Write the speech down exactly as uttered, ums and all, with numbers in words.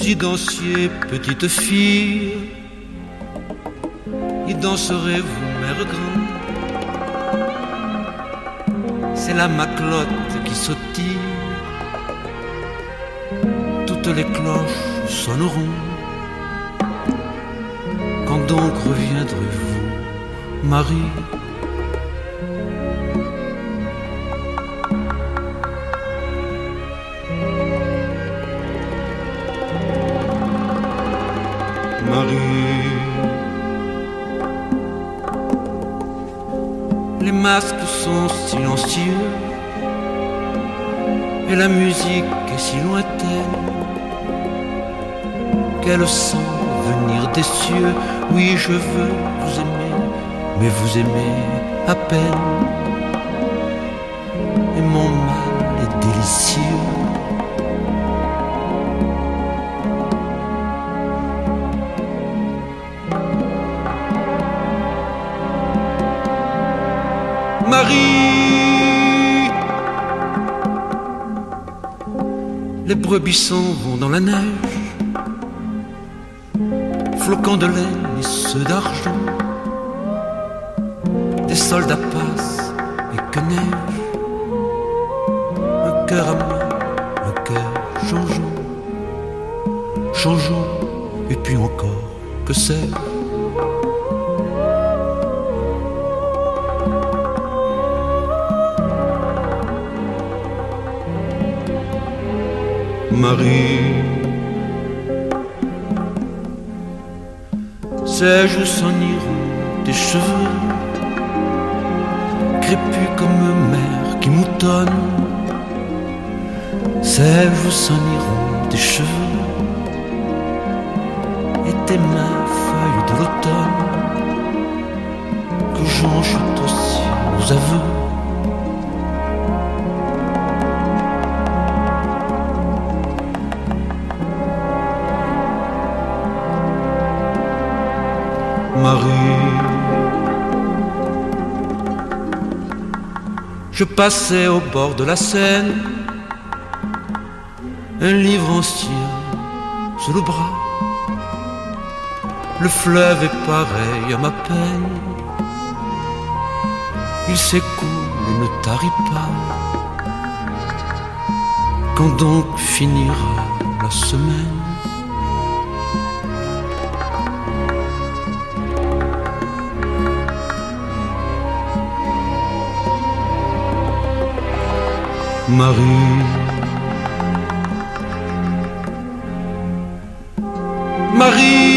dis dansiez, petite fille, y danserez-vous, mère grande? C'est la maclotte qui sautille, toutes les cloches sonneront. Quand donc reviendrez-vous, Marie? Marie. Les masques sont silencieux et la musique est si lointaine qu'elle semble venir des cieux. Oui, je veux vous aimer, mais vous aimez à peine. Et mon mal est délicieux. Marie, les brebis s'en vont dans la neige, flocons de laine et ceux d'argent. Des soldats passent et que neige. Un cœur à moi, un cœur changeant, changeant, et puis encore, que sais-je? Marie, ces joues s'en iront des cheveux, crépus comme mer qui moutonne. Ces joues s'en iront des cheveux et tes mains feuilles de l'automne, que j'en chute aussi aux aveux. Marie, je passais au bord de la Seine, un livre ancien sous le bras. Le fleuve est pareil à ma peine, il s'écoule et ne tarit pas. Quand donc finira la semaine? Marie, Marie.